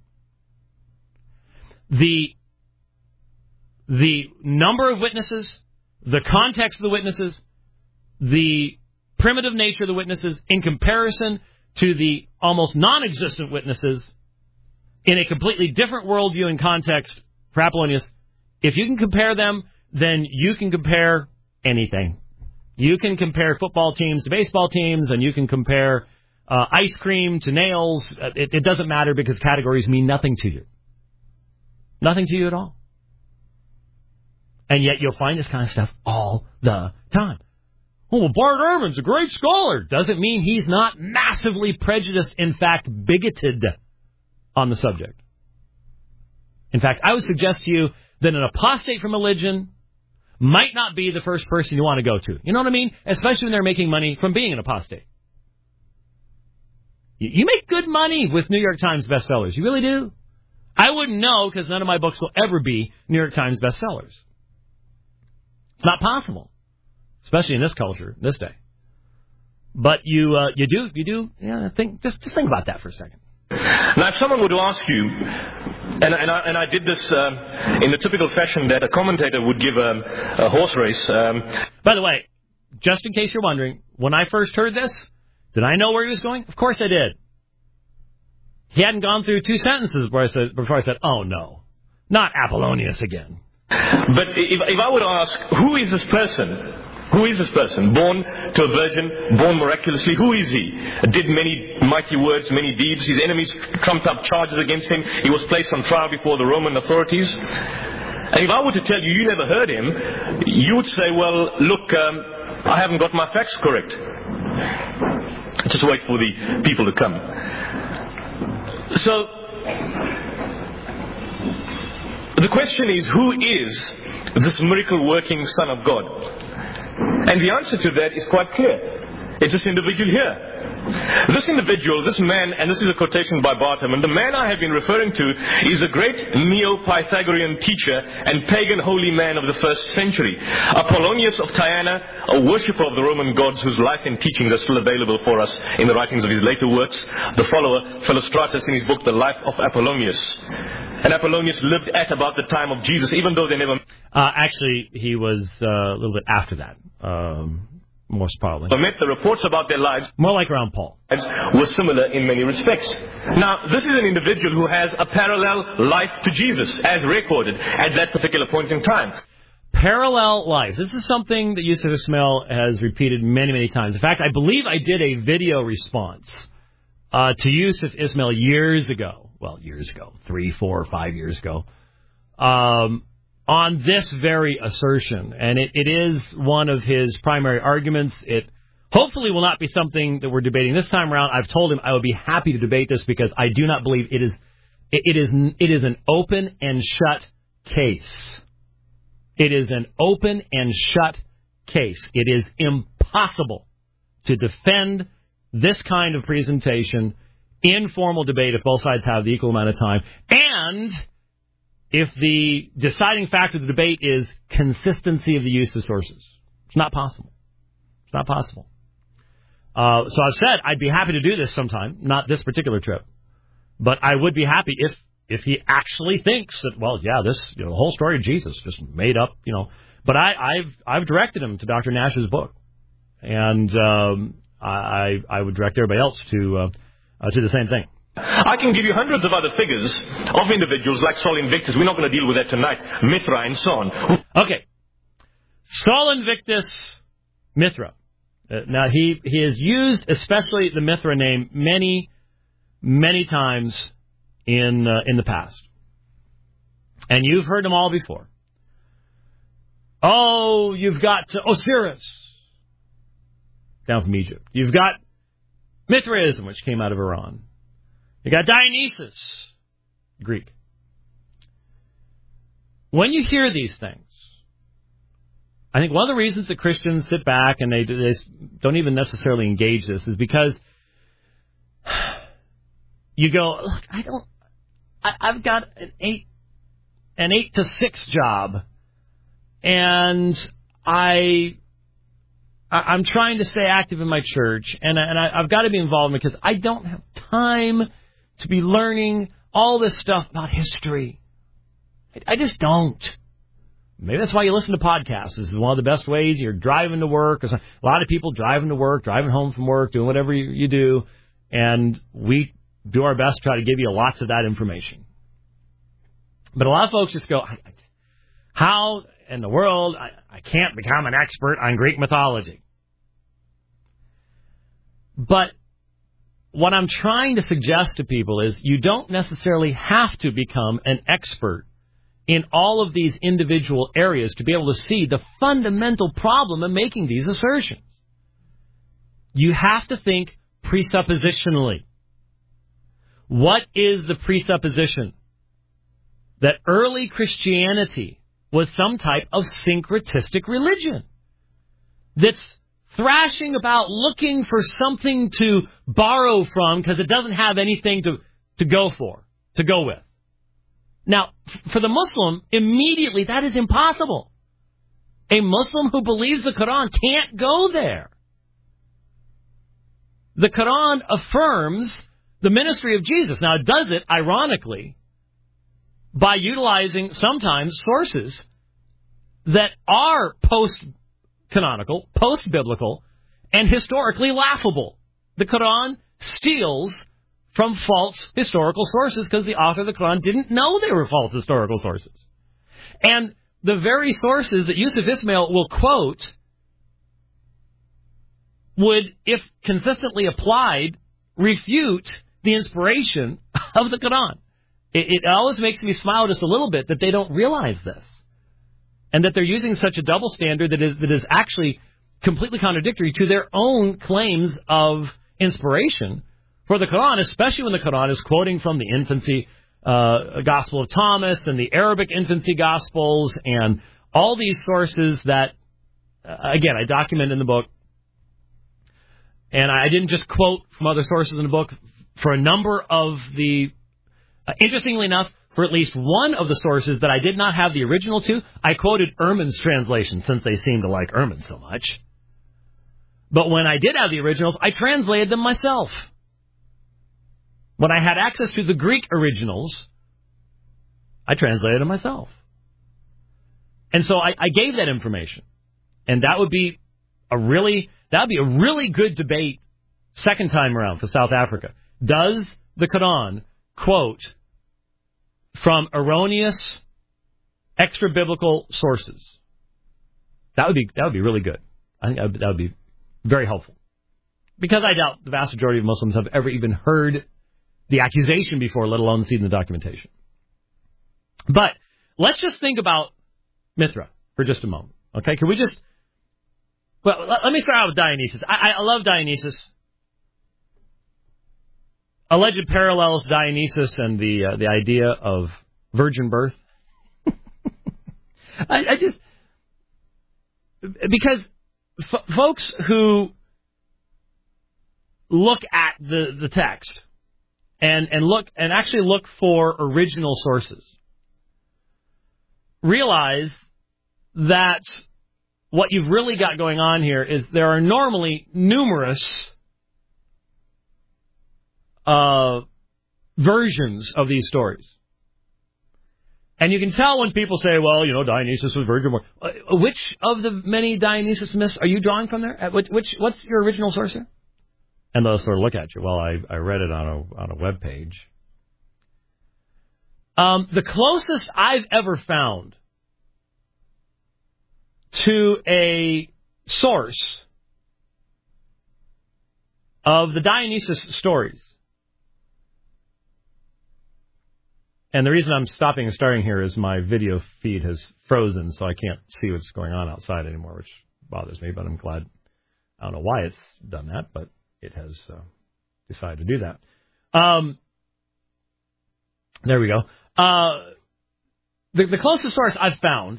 The The number of witnesses, the context of the witnesses, the primitive nature of the witnesses in comparison to the almost non-existent witnesses in a completely different worldview and context for Apollonius, if you can compare them, then you can compare anything. You can compare football teams to baseball teams, and you can compare uh, ice cream to nails. It, it doesn't matter because categories mean nothing to you. Nothing to you at all. And yet you'll find this kind of stuff all the time. Oh, well, Bart Ehrman's a great scholar. Doesn't mean he's not massively prejudiced, in fact, bigoted on the subject. In fact, I would suggest to you that an apostate from religion might not be the first person you want to go to. You know what I mean? Especially when they're making money from being an apostate. You make good money with New York Times bestsellers. You really do. I wouldn't know because none of my books will ever be New York Times bestsellers. It's not possible, especially in this culture, this day. But you, uh, you do, you do. Yeah, think just, just think about that for a second. Now, if someone were to ask you, and, and, I, and I did this um, in the typical fashion that a commentator would give um, a horse race. Um, By the way, just in case you're wondering, when I first heard this, did I know where he was going? Of course I did. He hadn't gone through two sentences before I said, before I said, oh no, not Apollonius again. But if, if I were to ask, who is this person? Who is this person? Born to a virgin, born miraculously. Who is he? Did many mighty words, many deeds. His enemies trumped up charges against him. He was placed on trial before the Roman authorities. And if I were to tell you you never heard him, you would say, well, look, um, I haven't got my facts correct. Just wait for the people to come. So, the question is, who is this miracle-working Son of God? And the answer to that is quite clear. It's this individual here. This individual, this man, and this is a quotation by Bartham, and the man I have been referring to is a great Neo-Pythagorean teacher and pagan holy man of the first century. Apollonius of Tyana, a worshipper of the Roman gods whose life and teachings are still available for us in the writings of his later works. The follower, Philostratus, in his book, The Life of Apollonius. And Apollonius lived at about the time of Jesus, even though they never... Uh, actually, he was uh, a little bit after that, um, most probably. But met the reports about their lives... More like around Paul. ...were similar in many respects. Now, this is an individual who has a parallel life to Jesus, as recorded at that particular point in time. Parallel life. This is something that Yusuf Ismail has repeated many, many times. In fact, I believe I did a video response uh, to Yusuf Ismail years ago. Well, years ago, three, four, five years ago, um, on this very assertion. And it, it is one of his primary arguments. It hopefully will not be something that we're debating this time around. I've told him I would be happy to debate this because I do not believe it is, it, it is, it is an open and shut case. It is an open and shut case. It is impossible to defend this kind of presentation informal debate if both sides have the equal amount of time, and if the deciding factor of the debate is consistency of the use of sources. It's not possible. It's not possible. Uh, so I've said I'd be happy to do this sometime, not this particular trip, but I would be happy if if he actually thinks that, well, yeah, this you know, the whole story of Jesus just made up, you know. But I, I've I've directed him to Doctor Nash's book, and um, I I would direct everybody else to. Uh, Uh, to the same thing. I can give you hundreds of other figures of individuals like Sol Invictus. We're not going to deal with that tonight. Mithra and so on. Okay. Sol Invictus Mithra. Uh, now, he, he has used especially the Mithra name many, many times in uh, in the past. And you've heard them all before. Oh, you've got Osiris, down from Egypt. You've got Mithraism, which came out of Iran. You got Dionysus, Greek. When you hear these things, I think one of the reasons that Christians sit back and they, they don't even necessarily engage this is because you go, look, I don't, I, I've got an eight, an eight to six job, and I, I'm trying to stay active in my church, and, and I, I've got to be involved because I don't have time to be learning all this stuff about history. I, I just don't. Maybe that's why you listen to podcasts. This is one of the best ways. You're driving to work. A lot of people driving to work, driving home from work, doing whatever you, you do, and we do our best to try to give you lots of that information. But a lot of folks just go, how in the world, I, I can't become an expert on Greek mythology. But what I'm trying to suggest to people is you don't necessarily have to become an expert in all of these individual areas to be able to see the fundamental problem in making these assertions. You have to think presuppositionally. What is the presupposition? That early Christianity was some type of syncretistic religion that's thrashing about looking for something to borrow from because it doesn't have anything to, to go for, to go with. Now, for the Muslim, immediately that is impossible. A Muslim who believes the Quran can't go there. The Quran affirms the ministry of Jesus. Now, it does it, ironically, by utilizing sometimes sources that are post-canonical, post-biblical, and historically laughable. The Quran steals from false historical sources because the author of the Quran didn't know they were false historical sources. And the very sources that Yusuf Ismail will quote would, if consistently applied, refute the inspiration of the Quran. It, it always makes me smile just a little bit that they don't realize this. And that they're using such a double standard that is, that is actually completely contradictory to their own claims of inspiration for the Quran, especially when the Quran is quoting from the infancy uh, Gospel of Thomas and the Arabic infancy Gospels and all these sources that, uh, again, I document in the book. And I didn't just quote from other sources in the book. For a number of the, uh, interestingly enough, for at least one of the sources that I did not have the original to, I quoted Ehrman's translation since they seem to like Ehrman so much. But when I did have the originals, I translated them myself. When I had access to the Greek originals, I translated them myself. And so I, I gave that information. And that would be a really, that would be a really good debate second time around for South Africa. Does the Quran quote from erroneous extra-biblical sources? That would be, that would be really good. I think that would, that would be very helpful. Because I doubt the vast majority of Muslims have ever even heard the accusation before, let alone seen the documentation. But let's just think about Mithra for just a moment. Okay, can we just... Well, let, let me start out with Dionysus. I, I love Dionysus. Alleged parallels Dionysus and the uh, the idea of virgin birth. I, I just... Because f- folks who look at the, the text and, and look and actually look for original sources realize that what you've really got going on here is there are normally numerous uh, versions of these stories. And you can tell when people say, well, you know, Dionysus was virgin born. Uh, which of the many Dionysus myths are you drawing from there? Which, which What's your original source here? And they'll sort of look at you. Well, I, I read it on a on a web page. Um, the closest I've ever found to a source of the Dionysus stories. And the reason I'm stopping and starting here is my video feed has frozen, so I can't see what's going on outside anymore, which bothers me, but I'm glad. I don't know why it's done that, but it has uh, decided to do that. Um, there we go. Uh, the, the closest source I've found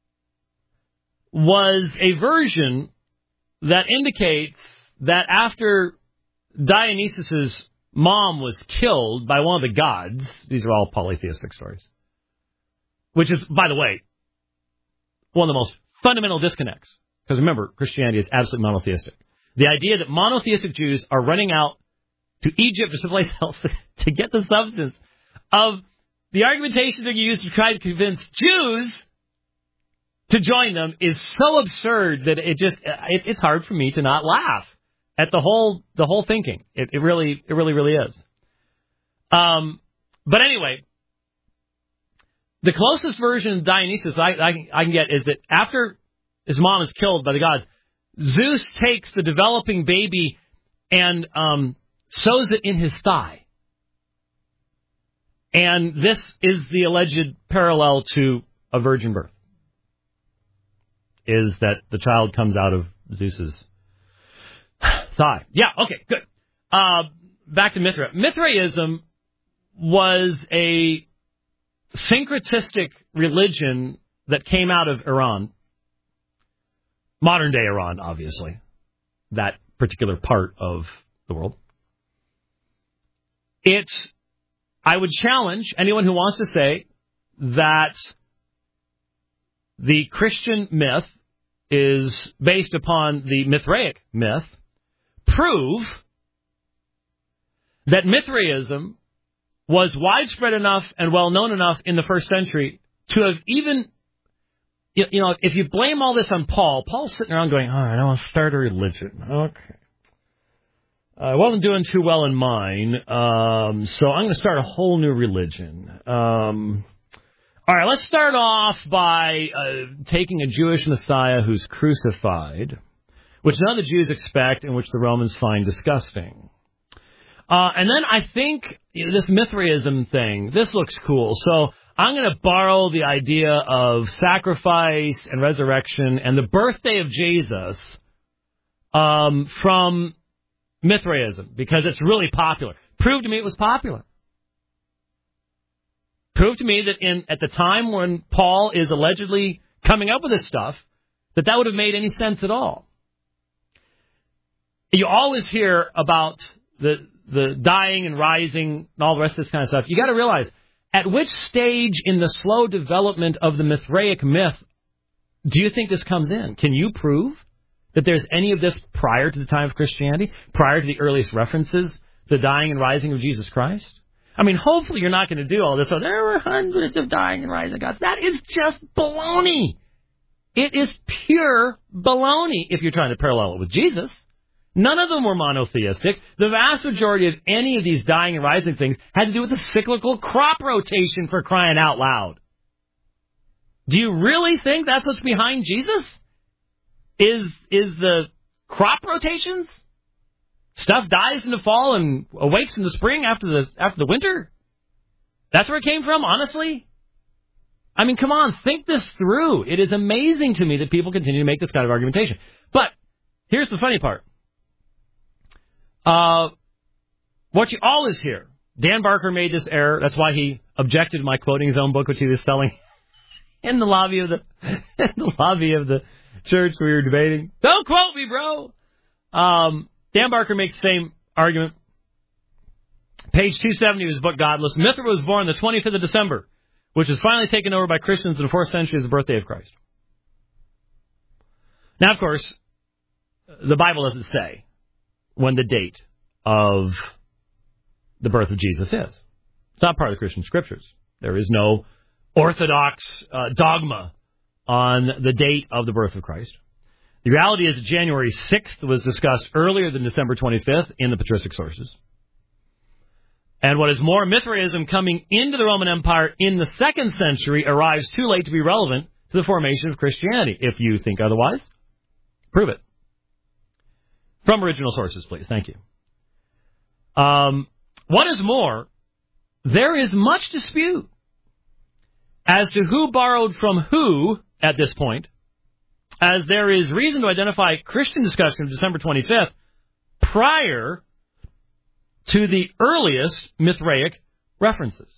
was a version that indicates that after Dionysus's mom was killed by one of the gods, these are all polytheistic stories, which is, by the way, one of the most fundamental disconnects. Because remember, Christianity is absolutely monotheistic. The idea that monotheistic Jews are running out to Egypt or someplace else to get the substance of the argumentation that you use to try to convince Jews to join them is so absurd that it just it, it's hard for me to not laugh at the whole the whole thinking. It, it really it really really is. Um, but anyway, the closest version of Dionysus I, I, I can get is that after his mom is killed by the gods, Zeus takes the developing baby and um, sews it in his thigh. And this is the alleged parallel to a virgin birth, is that the child comes out of Zeus's thigh. Yeah, okay, good. Uh, back to Mithra. Mithraism was a syncretistic religion that came out of Iran. Modern-day Iran, obviously. That particular part of the world. It's, I would challenge anyone who wants to say that the Christian myth is based upon the Mithraic myth, prove that Mithraism was widespread enough and well-known enough in the first century to have even, you know, if you blame all this on Paul, Paul's sitting around going, all right, I want to start a religion. Okay. I wasn't doing too well in mine, um, so I'm going to start a whole new religion. Um, all right, let's start off by uh, taking a Jewish Messiah who's crucified, which none of the Jews expect and which the Romans find disgusting. Uh, and then I think you know, this Mithraism thing, this looks cool. So I'm going to borrow the idea of sacrifice and resurrection and the birthday of Jesus um, from Mithraism because it's really popular. Prove to me it was popular. Prove to me that in at the time when Paul is allegedly coming up with this stuff, that that would have made any sense at all. You always hear about the the dying and rising and all the rest of this kind of stuff. You got to realize, at which stage in the slow development of the Mithraic myth do you think this comes in? Can you prove that there's any of this prior to the time of Christianity, prior to the earliest references, the dying and rising of Jesus Christ? I mean, hopefully you're not going to do all this. Oh, there were hundreds of dying and rising gods. That is just baloney. It is pure baloney if you're trying to parallel it with Jesus. None of them were monotheistic. The vast majority of any of these dying and rising things had to do with the cyclical crop rotation, for crying out loud. Do you really think that's what's behind Jesus? Is is the crop rotations? Stuff dies in the fall and awakes in the spring after the after the winter? That's where it came from, honestly? I mean, come on, think this through. It is amazing to me that people continue to make this kind of argumentation. But here's the funny part. Uh, what you always hear, Dan Barker made this error. That's why he objected to my quoting his own book, which he was selling in the lobby of the in the lobby of the church we were debating. Don't quote me, bro. Um, Dan Barker makes the same argument. Page two seventy of his book, Godless. Mithra was born the twenty-fifth of December, which was finally taken over by Christians in the fourth century as the birthday of Christ. Now, of course, the Bible doesn't say when the date of the birth of Jesus is. It's not part of the Christian scriptures. There is no orthodox uh, dogma on the date of the birth of Christ. The reality is that January sixth was discussed earlier than December twenty-fifth in the patristic sources. And what is more, Mithraism coming into the Roman Empire in the second century arrives too late to be relevant to the formation of Christianity. If you think otherwise, prove it. From original sources, please. Thank you. Um, what is more, there is much dispute as to who borrowed from who at this point, as there is reason to identify Christian discussion of December twenty-fifth prior to the earliest Mithraic references.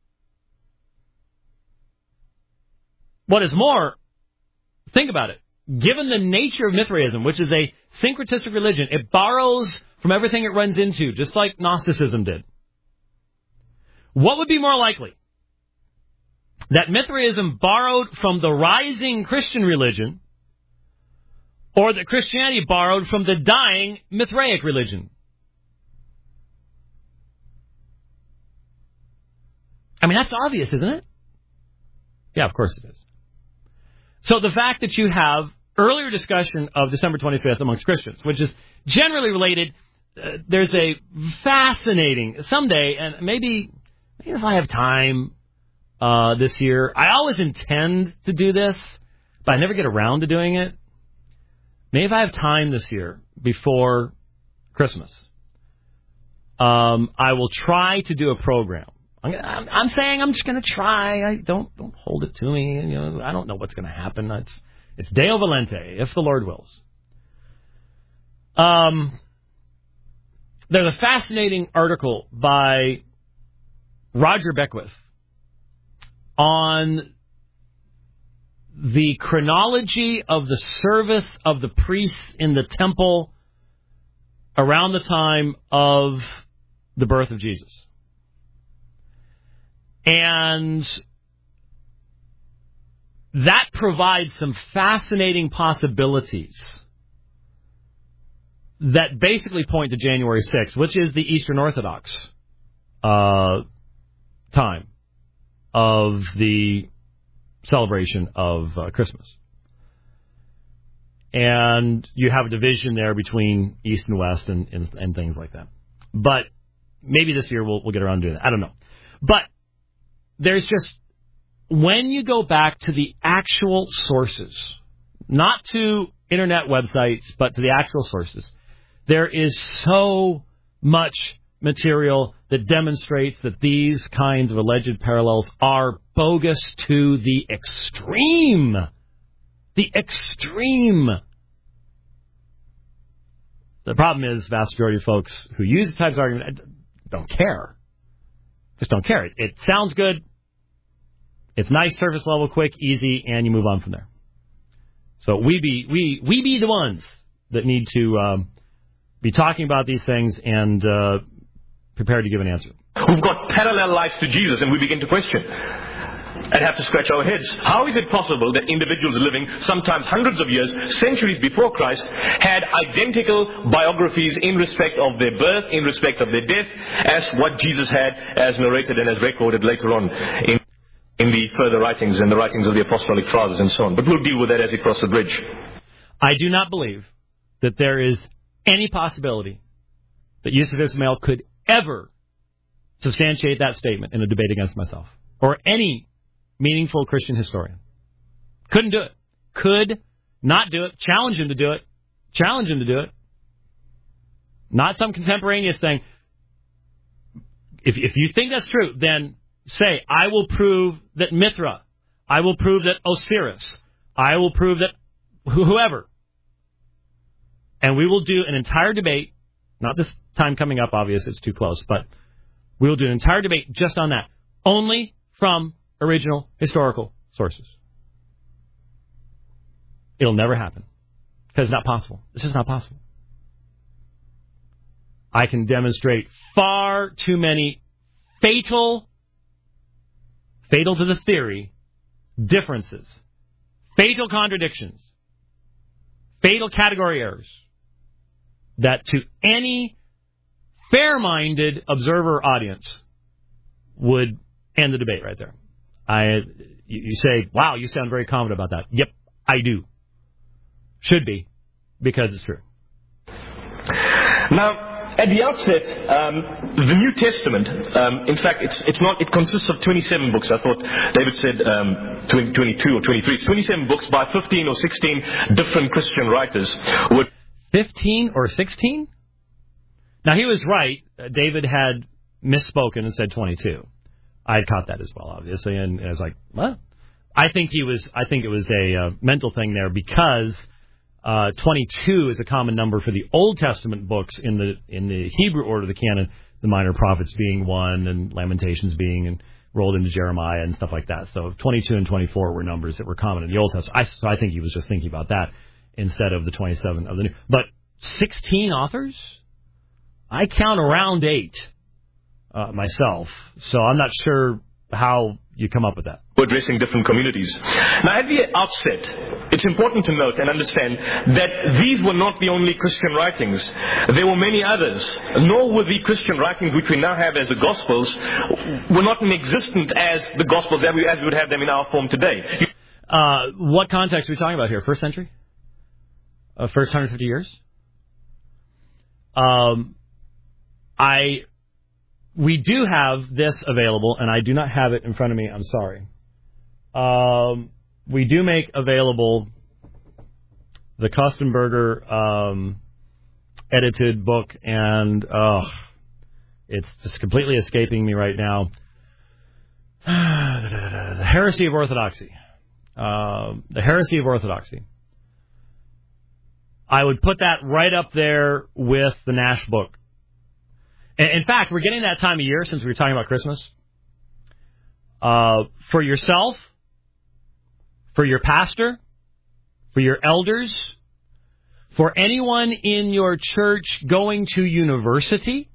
What is more, think about it. Given the nature of Mithraism, which is a syncretistic religion, it borrows from everything it runs into, just like Gnosticism did. What would be more likely? That Mithraism borrowed from the rising Christian religion, or that Christianity borrowed from the dying Mithraic religion? I mean, that's obvious, isn't it? Yeah, of course it is. So the fact that you have earlier discussion of December twenty-fifth amongst Christians, which is generally related, uh, there's a fascinating, someday, and maybe, maybe if I have time uh, this year, I always intend to do this, but I never get around to doing it. Maybe if I have time this year before Christmas, um, I will try to do a program. I'm, I'm saying I'm just going to try. I don't don't hold it to me. You know, I don't know what's going to happen. It's it's Deo Volente, if the Lord wills. Um, there's a fascinating article by Roger Beckwith on the chronology of the service of the priests in the temple around the time of the birth of Jesus. And that provides some fascinating possibilities that basically point to January sixth, which is the Eastern Orthodox uh, time of the celebration of uh, Christmas. And you have a division there between East and West and, and, and things like that. But maybe this year we'll, we'll get around to doing that. I don't know. But there's just, when you go back to the actual sources, not to internet websites, but to the actual sources, there is so much material that demonstrates that these kinds of alleged parallels are bogus to the extreme. The extreme. The problem is, the vast majority of folks who use the types of argument don't care. Just don't care. It, it sounds good. It's nice, surface level, quick, easy, and you move on from there. So we be we we be the ones that need to um, be talking about these things and uh, prepared to give an answer. We've got parallel lives to Jesus, and we begin to question and have to scratch our heads. How is it possible that individuals living sometimes hundreds of years, centuries before Christ, had identical biographies in respect of their birth, in respect of their death, as what Jesus had, as narrated and as recorded later on in, in the further writings and the writings of the Apostolic Fathers and so on. But we'll deal with that as we cross the bridge. I do not believe that there is any possibility that Yusuf Ismail could ever substantiate that statement in a debate against myself, or any meaningful Christian historian. Couldn't do it. Could not do it. Challenge him to do it. Challenge him to do it. Not some contemporaneous thing. If, if you think that's true, then say, I will prove that Mithra. I will prove that Osiris. I will prove that whoever. And we will do an entire debate. Not this time coming up, obviously, it's too close. But we will do an entire debate just on that. Only from original historical sources. It'll never happen. Because it's not possible. It's just not possible. I can demonstrate far too many fatal, fatal to the theory, differences, fatal contradictions, fatal category errors, that to any fair-minded observer audience would end the debate right there. I, you, you say, wow, you sound very confident about that. Yep, I do. Should be, because it's true. Now, at the outset, um, the New Testament, um, in fact, it's it's not. It consists of twenty-seven books. I thought David said um, twenty, twenty-two or twenty-three. It's twenty-seven books by fifteen or sixteen different Christian writers. With fifteen or sixteen? Now, he was right. Uh, David had misspoken and said twenty-two. I had caught that as well, obviously, and I was like, what? I think he was. I think it was a uh, mental thing there because uh, twenty-two is a common number for the Old Testament books in the in the Hebrew order of the canon. The Minor Prophets being one, and Lamentations being and rolled into Jeremiah and stuff like that. So twenty-two and twenty-four were numbers that were common in the Old Testament. I, so I think he was just thinking about that instead of the twenty-seven of the New. But sixteen authors? I count around eight uh, myself, so I'm not sure how you come up with that. Addressing different communities. Now, at the outset, it's important to note and understand that these were not the only Christian writings. There were many others, nor were the Christian writings which we now have as the Gospels were not in existence as the Gospels as we, as we would have them in our form today. Uh, what context are we talking about here? First century? Uh, first one hundred fifty years? Um, I... We do have this available, and I do not have it in front of me. I'm sorry. Um, we do make available the Kostenberger um, edited book, and oh, it's just completely escaping me right now. The Heresy of Orthodoxy. Uh, the Heresy of Orthodoxy. I would put that right up there with the Nash book. In fact, we're getting that time of year since we were talking about Christmas. Uh, for yourself, for your pastor, for your elders, for anyone in your church going to university,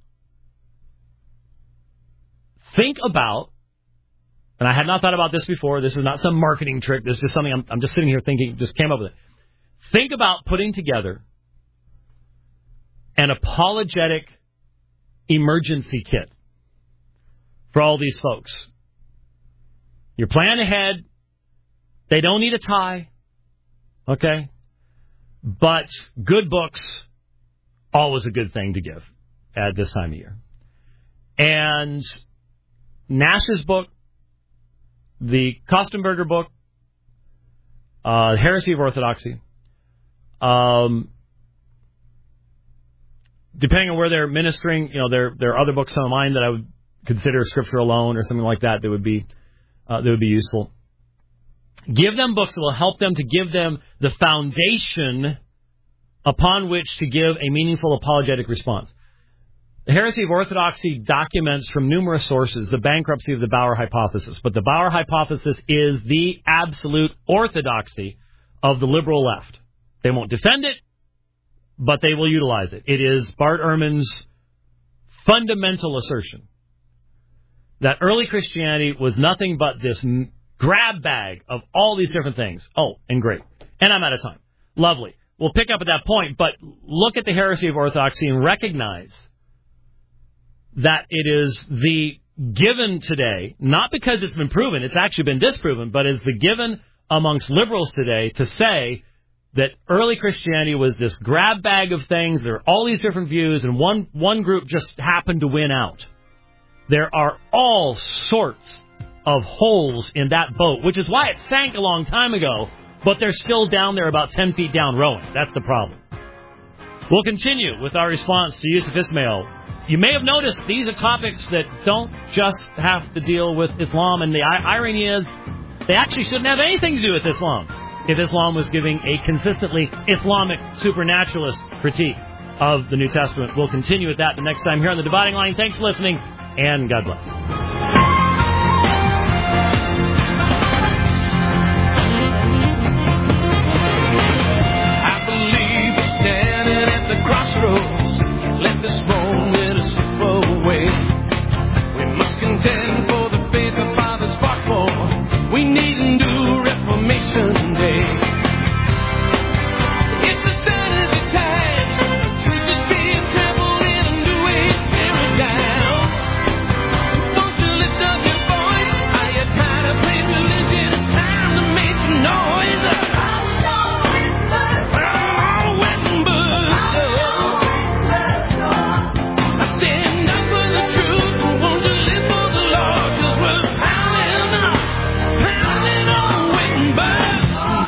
think about, and I had not thought about this before, this is not some marketing trick, this is just something I'm, I'm just sitting here thinking, just came up with it. Think about putting together an apologetic emergency kit for all these folks. You're planning ahead. They don't need a tie. Okay? But good books, always a good thing to give at this time of year. And Nash's book, the Kostenberger book, uh, Heresy of Orthodoxy, um, depending on where they're ministering, you know, there there are other books on mine that I would consider Scripture alone or something like that that would be uh, that would be useful. Give them books that will help them to give them the foundation upon which to give a meaningful apologetic response. The Heresy of Orthodoxy documents from numerous sources the bankruptcy of the Bauer hypothesis, but the Bauer hypothesis is the absolute orthodoxy of the liberal left. They won't defend it, but they will utilize it. It is Bart Ehrman's fundamental assertion that early Christianity was nothing but this grab bag of all these different things. Oh, and great. And I'm out of time. Lovely. We'll pick up at that point, but look at the Heresy of Orthodoxy and recognize that it is the given today, not because it's been proven, it's actually been disproven, but is the given amongst liberals today to say that early Christianity was this grab bag of things. There are all these different views, and one, one group just happened to win out. There are all sorts of holes in that boat, which is why it sank a long time ago, but they're still down there about ten feet down rowing. That's the problem. We'll continue with our response to Yusuf Ismail. You may have noticed these are topics that don't just have to deal with Islam, and the irony is they actually shouldn't have anything to do with Islam if Islam was giving a consistently Islamic supernaturalist critique of the New Testament. We'll continue with that the next time here on The Dividing Line. Thanks for listening, and God bless. I believe we're standing at the crossroads. Let this moment slip away. We must contend for the faith our fathers fought for. We need a new Reformation Day. It's a Saturday time. Truth is being trampled in a new age paradigm. Won't you lift up your voice? Are you tired of playing religion? It's time to make some noise. Oh, Wittenberg.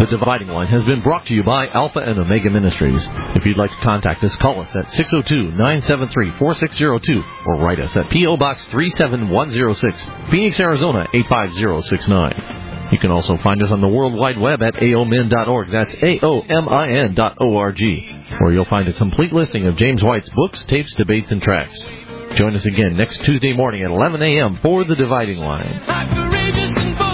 The Dividing Line has been brought to you by Alpha and Omega Ministries. If you'd like to contact us, call us at six oh two, nine seven three, four six oh two or write us at P O. Box three seven one oh six, Phoenix, Arizona eight five zero six nine. You can also find us on the World Wide Web at A O M I N dot org. That's A O M I N dot O R G, where you'll find a complete listing of James White's books, tapes, debates, and tracks. Join us again next Tuesday morning at eleven a.m. for The Dividing Line.